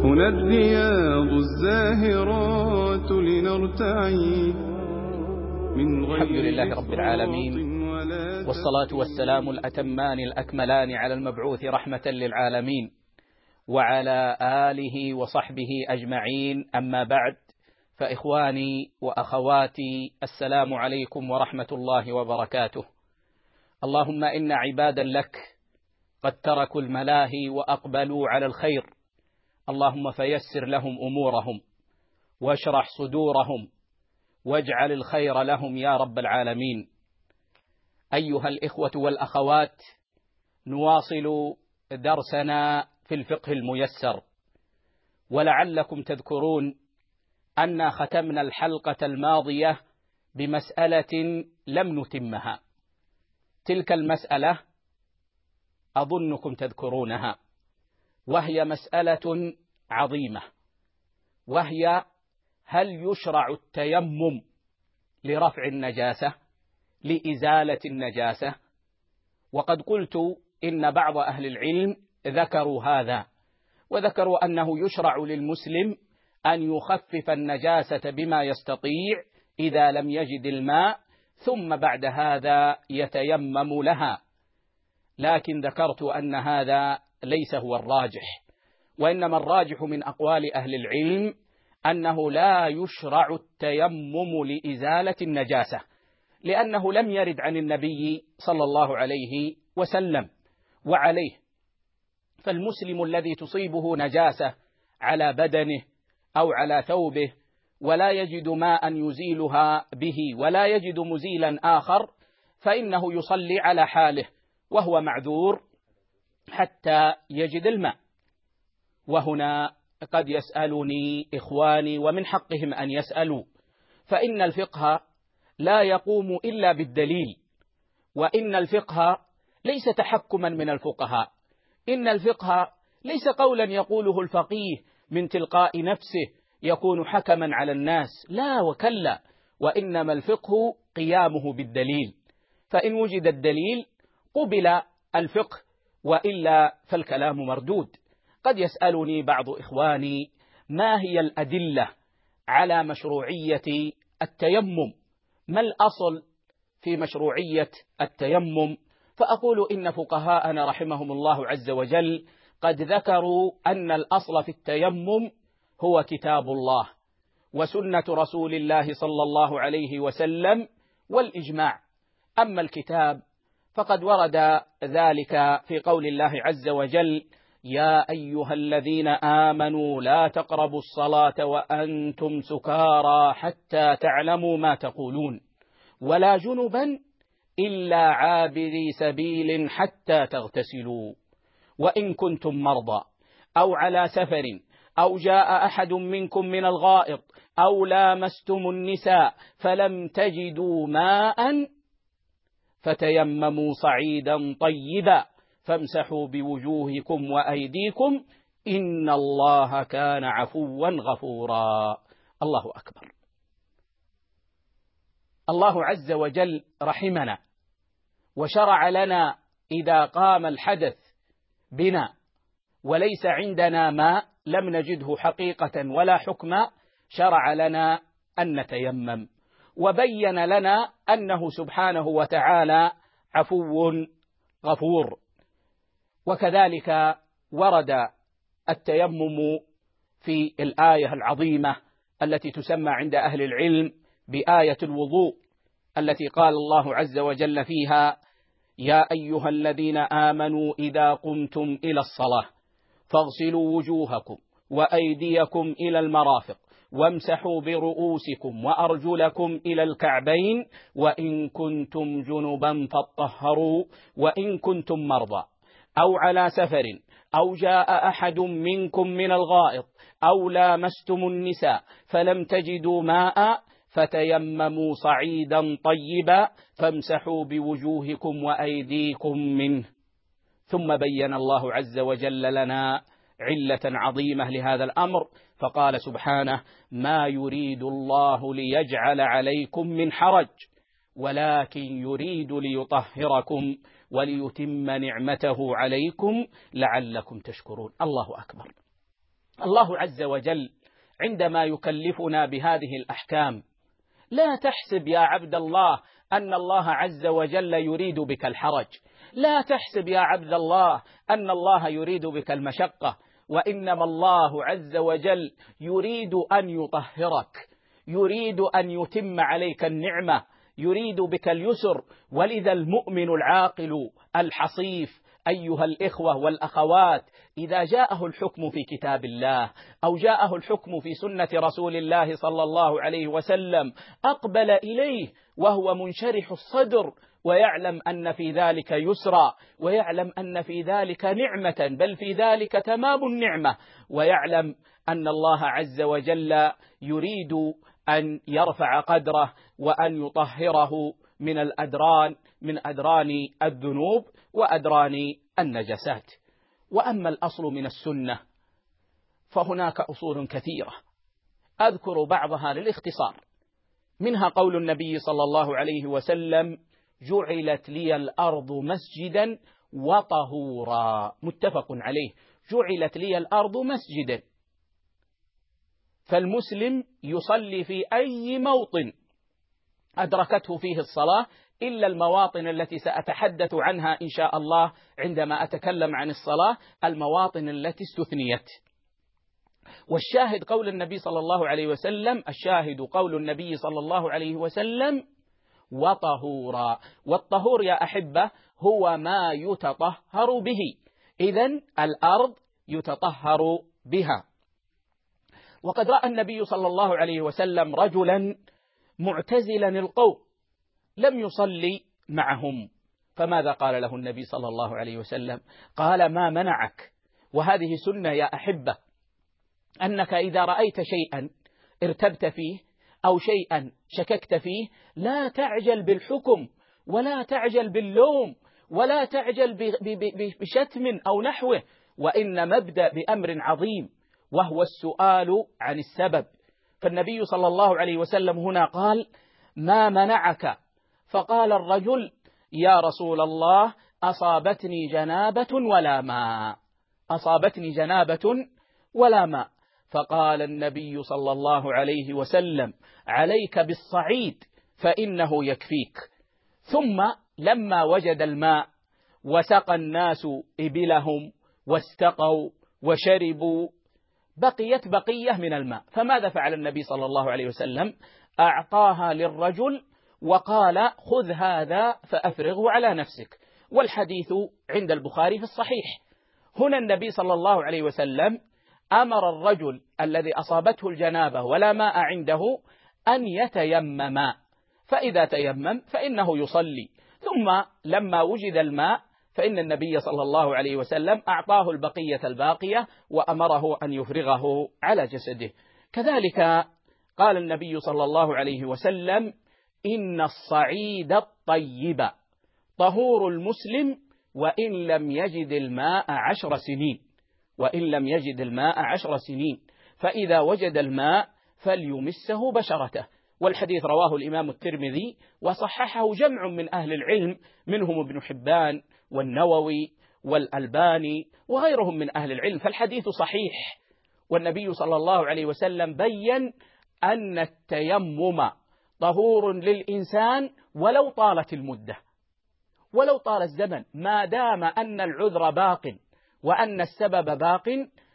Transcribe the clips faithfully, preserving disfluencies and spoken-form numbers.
هنا الرياض الزاهرات لنرتعي من غير الحمد لله رب العالمين، والصلاة والسلام الأتمان الأكملان على المبعوث رحمة للعالمين وعلى آله وصحبه أجمعين. أما بعد، فإخواني وأخواتي، السلام عليكم ورحمة الله وبركاته. اللهم إن عبادا لك قد تركوا الملاهي وأقبلوا على الخير، اللهم فيسر لهم أمورهم واشرح صدورهم واجعل الخير لهم يا رب العالمين. أيها الإخوة والأخوات، نواصل درسنا في الفقه الميسر، ولعلكم تذكرون أن ختمنا الحلقة الماضية بمسألة لم نتمها. تلك المسألة أظنكم تذكرونها، وهي مسألة عظيمة، وهي: هل يشرع التيمم لرفع النجاسة، لإزالة النجاسة؟ وقد قلت إن بعض أهل العلم ذكروا هذا، وذكروا أنه يشرع للمسلم أن يخفف النجاسة بما يستطيع إذا لم يجد الماء، ثم بعد هذا يتيمم لها. لكن ذكرت أن هذا ليس هو الراجح، وإنما الراجح من أقوال أهل العلم أنه لا يشرع التيمم لإزالة النجاسة، لأنه لم يرد عن النبي صلى الله عليه وسلم. وعليه فالمسلم الذي تصيبه نجاسة على بدنه أو على ثوبه ولا يجد ماء يزيلها به ولا يجد مزيلا آخر، فإنه يصلي على حاله وهو معذور حتى يجد الماء. وهنا قد يسألني إخواني، ومن حقهم أن يسألوا، فإن الفقه لا يقوم إلا بالدليل، وإن الفقه ليس تحكما من الفقهاء، إن الفقه ليس قولا يقوله الفقيه من تلقاء نفسه يكون حكما على الناس، لا وكلا، وإنما الفقه قيامه بالدليل، فإن وجد الدليل قبل الفقه، وإلا فالكلام مردود. قد يسألني بعض إخواني: ما هي الأدلة على مشروعية التيمم؟ ما الأصل في مشروعية التيمم؟ فأقول إن فقهاءنا رحمهم الله عز وجل قد ذكروا أن الأصل في التيمم هو كتاب الله وسنة رسول الله صلى الله عليه وسلم والإجماع. أما الكتاب فقد ورد ذلك في قول الله عز وجل: يا أيها الذين آمنوا لا تقربوا الصلاة وأنتم سكارى حتى تعلموا ما تقولون ولا جنبا إلا عابري سبيل حتى تغتسلوا وإن كنتم مرضى أو على سفر أو جاء أحد منكم من الغائط أو لامستم النساء فلم تجدوا ماء فتيمموا صعيدا طيبا فامسحوا بوجوهكم وأيديكم إن الله كان عفوا غفورا. الله أكبر. الله عز وجل رحمنا وشرع لنا إذا قام الحدث بنا وليس عندنا ماء، لم نجده حقيقة ولا حكما، شرع لنا أن نتيمم، وبين لنا أنه سبحانه وتعالى عفو غفور. وكذلك ورد التيمم في الآية العظيمة التي تسمى عند أهل العلم بآية الوضوء، التي قال الله عز وجل فيها: يا أيها الذين آمنوا إذا قمتم إلى الصلاة فاغسلوا وجوهكم وأيديكم إلى المرافق وامسحوا برؤوسكم وأرجلكم إلى الكعبين وإن كنتم جنبا فاطهروا وإن كنتم مرضى أو على سفر أو جاء أحد منكم من الغائط أو لامستم النساء فلم تجدوا ماء فتيمموا صعيدا طيبا فامسحوا بوجوهكم وأيديكم منه. ثم بين الله عز وجل لنا علة عظيمة لهذا الأمر، فقال سبحانه: ما يريد الله ليجعل عليكم من حرج ولكن يريد ليطهركم وليتم نعمته عليكم لعلكم تشكرون. الله أكبر. الله عز وجل عندما يكلفنا بهذه الأحكام لا تحسب يا عبد الله أن الله عز وجل يريد بك الحرج، لا تحسب يا عبد الله أن الله يريد بك المشقة، وإنما الله عز وجل يريد أن يطهرك، يريد أن يتم عليك النعمة، يريد بك اليسر. ولذا المؤمن العاقل الحصيف أيها الإخوة والأخوات إذا جاءه الحكم في كتاب الله أو جاءه الحكم في سنة رسول الله صلى الله عليه وسلم أقبل إليه وهو منشرح الصدر، ويعلم أن في ذلك يسرا، ويعلم أن في ذلك نعمة، بل في ذلك تمام النعمة، ويعلم أن الله عز وجل يريد أن يرفع قدره وأن يطهره من الأدران من أدران الذنوب وأدران النجسات. وأما الأصل من السنة فهناك أصول كثيرة أذكر بعضها للاختصار، منها قول النبي صلى الله عليه وسلم: جعلت لي الأرض مسجدا وطهورا، متفق عليه. جعلت لي الأرض مسجدا، فالمسلم يصلي في أي موطن أدركته فيه الصلاة إلا المواطن التي سأتحدث عنها إن شاء الله عندما أتكلم عن الصلاة، المواطن التي استثنيت. والشاهد قول النبي صلى الله عليه وسلم الشاهد قول النبي صلى الله عليه وسلم: وطهورا. والطهور يا أحبة هو ما يتطهر به، إذن الأرض يتطهر بها. وقد رأى النبي صلى الله عليه وسلم رجلا معتزلا القوم لم يصلي معهم، فماذا قال له النبي صلى الله عليه وسلم؟ قال: ما منعك، وهذه سنة يا أحبة، أنك إذا رأيت شيئا ارتبت فيه أو شيئا شككت فيه لا تعجل بالحكم ولا تعجل باللوم ولا تعجل بشتم أو نحوه، وإن مبدأ بأمر عظيم وهو السؤال عن السبب. فالنبي صلى الله عليه وسلم هنا قال: ما منعك؟ فقال الرجل: يا رسول الله أصابتني جنابة ولا ماء، أصابتني جنابة ولا ماء. فقال النبي صلى الله عليه وسلم: عليك بالصعيد فإنه يكفيك. ثم لما وجد الماء وسقى الناس إبلهم واستقوا وشربوا بقيت بقية من الماء، فماذا فعل النبي صلى الله عليه وسلم؟ أعطاها للرجل وقال: خذ هذا فأفرغه على نفسك. والحديث عند البخاري في الصحيح. هنا النبي صلى الله عليه وسلم أمر الرجل الذي أصابته الجنابة ولا ماء عنده أن يتيمم، فإذا تيمم فإنه يصلي. ثم لما وجد الماء فإن النبي صلى الله عليه وسلم أعطاه البقية الباقية وأمره أن يفرغه على جسده. كذلك قال النبي صلى الله عليه وسلم: إن الصعيد الطيب طهور المسلم وإن لم يجد الماء عشر سنين، وإن لم يجد الماء عشر سنين، فإذا وجد الماء فليمسه بشرته. والحديث رواه الإمام الترمذي وصححه جمع من أهل العلم منهم ابن حبان والنووي والألباني وغيرهم من أهل العلم، فالحديث صحيح. والنبي صلى الله عليه وسلم بين أن التيمم طهور للإنسان ولو طالت المدة، ولو طال الزمن، ما دام أن العذر باق وأن السبب باق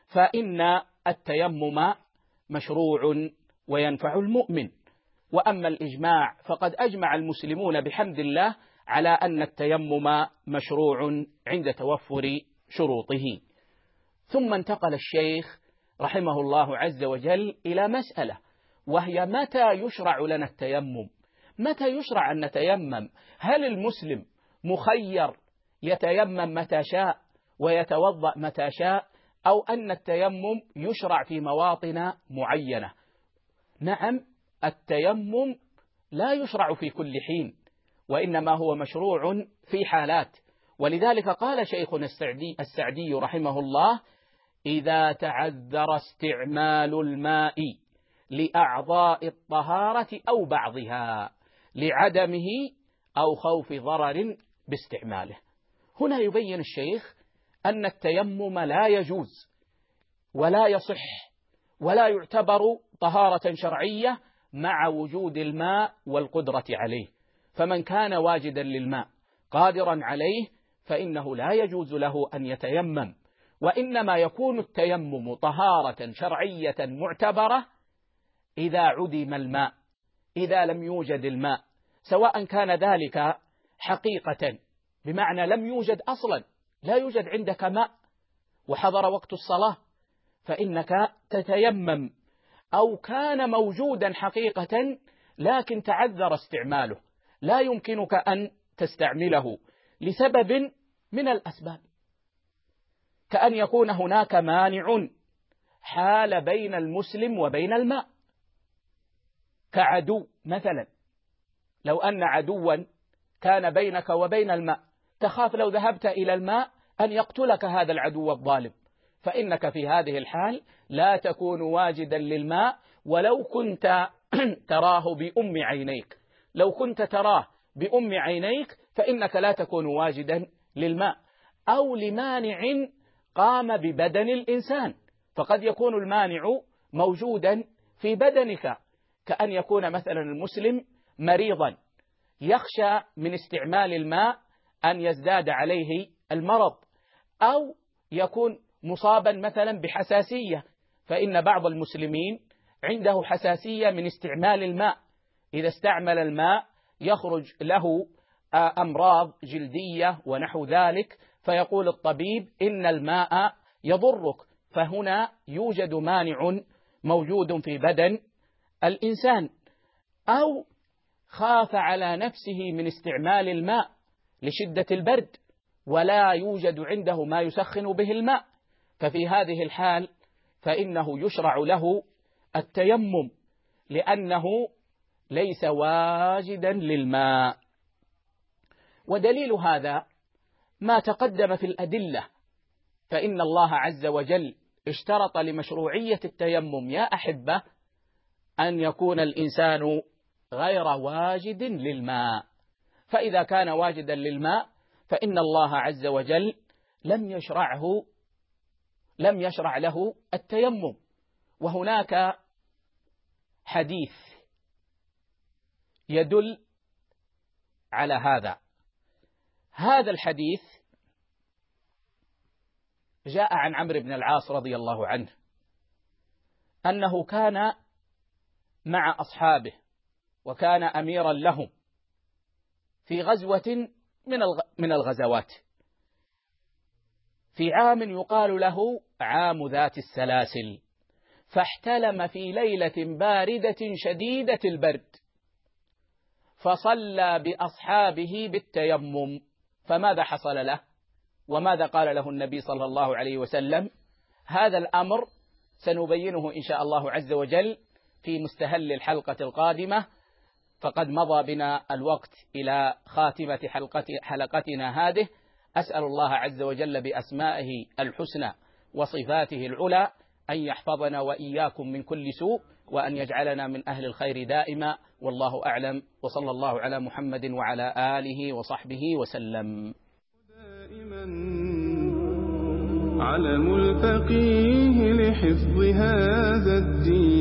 فإن التيمم مشروع وينفع المؤمن. وأما الإجماع فقد أجمع المسلمون بحمد الله على أن التيمم مشروع عند توفر شروطه. ثم انتقل الشيخ رحمه الله عز وجل إلى مسألة، وهي متى يشرع لنا التيمم؟ متى يشرع أن نتيمم؟ هل المسلم مخير يتيمم متى شاء ويتوضأ متى شاء، أو أن التيمم يشرع في مواطن معينة؟ نعم، التيمم لا يشرع في كل حين، وإنما هو مشروع في حالات. ولذلك قال شيخنا السعدي, السعدي رحمه الله: إذا تعذر استعمال الماء لأعضاء الطهارة أو بعضها لعدمه أو خوف ضرر باستعماله. هنا يبين الشيخ أن التيمم لا يجوز ولا يصح ولا يعتبر طهارة شرعية مع وجود الماء والقدرة عليه. فمن كان واجدا للماء قادرا عليه فإنه لا يجوز له أن يتيمم، وإنما يكون التيمم طهارة شرعية معتبرة إذا عدم الماء، إذا لم يوجد الماء، سواء كان ذلك حقيقة بمعنى لم يوجد أصلا، لا يوجد عندك ماء وحضر وقت الصلاة فإنك تتيمم، أو كان موجودا حقيقة لكن تعذر استعماله، لا يمكنك أن تستعمله لسبب من الأسباب، كأن يكون هناك مانع حال بين المسلم وبين الماء كعدو مثلا. لو أن عدوا كان بينك وبين الماء تخاف لو ذهبت إلى الماء أن يقتلك هذا العدو الظالم، فإنك في هذه الحال لا تكون واجدا للماء ولو كنت تراه بأم عينيك. لو كنت تراه بأم عينيك فإنك لا تكون واجدا للماء، أو لمانع قام ببدن الإنسان، فقد يكون المانع موجودا في بدنك، كأن يكون مثلا المسلم مريضا يخشى من استعمال الماء أن يزداد عليه المرض، أو يكون مصابا مثلا بحساسية، فإن بعض المسلمين عنده حساسية من استعمال الماء، إذا استعمل الماء يخرج له أمراض جلدية ونحو ذلك، فيقول الطبيب إن الماء يضرك، فهنا يوجد مانع موجود في بدن الإنسان. أو خاف على نفسه من استعمال الماء لشدة البرد ولا يوجد عنده ما يسخن به الماء، ففي هذه الحال فإنه يشرع له التيمم لأنه ليس واجدا للماء. ودليل هذا ما تقدم في الأدلة، فإن الله عز وجل اشترط لمشروعية التيمم يا أحبة أن يكون الإنسان غير واجد للماء، فإذا كان واجدا للماء فإن الله عز وجل لم يشرعه لم يشرع له التيمم. وهناك حديث يدل على هذا. هذا الحديث جاء عن عمرو بن العاص رضي الله عنه أنه كان مع أصحابه وكان أميرا لهم في غزوة من الغزوات في عام يقال له عام ذات السلاسل، فاحتلم في ليلة باردة شديدة البرد، فصلى بأصحابه بالتيمم. فماذا حصل له وماذا قال له النبي صلى الله عليه وسلم؟ هذا الأمر سنبينه إن شاء الله عز وجل في مستهل الحلقة القادمة، فقد مضى بنا الوقت إلى خاتمة حلقتنا هذه. أسأل الله عز وجل بأسمائه الحسنى وصفاته العلى أن يحفظنا وإياكم من كل سوء، وأن يجعلنا من أهل الخير دائما، والله أعلم، وصلى الله على محمد وعلى آله وصحبه وسلم. دائما علم الفقيه لحفظ هذا الدين.